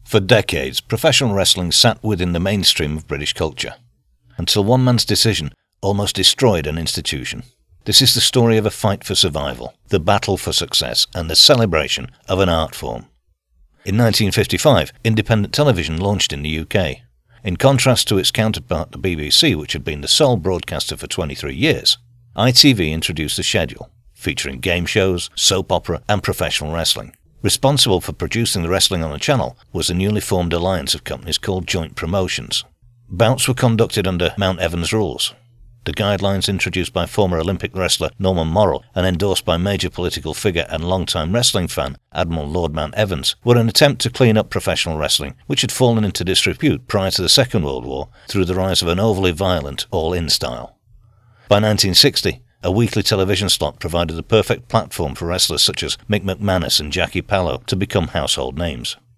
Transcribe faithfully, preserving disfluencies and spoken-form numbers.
For decades, professional wrestling sat within the mainstream of British culture, until one man's decision almost destroyed an institution. This is the story of a fight for survival, the battle for success, and the celebration of an art form. In nineteen fifty-five, independent television launched in the U K. In contrast to its counterpart, the B B C, which had been the sole broadcaster for twenty-three years, I T V introduced a schedule, featuring game shows, soap opera, and professional wrestling. Responsible for producing the wrestling on the channel was a newly formed alliance of companies called Joint Promotions. Bouts were conducted under Mount Evans rules. The guidelines, introduced by former Olympic wrestler Norman Morrill and endorsed by major political figure and longtime wrestling fan Admiral Lord Mount Evans, were an attempt to clean up professional wrestling, which had fallen into disrepute prior to the Second World War through the rise of an overly violent all-in style. By nineteen sixty, a weekly television slot provided the perfect platform for wrestlers such as Mick McManus and Jackie Pallo to become household names.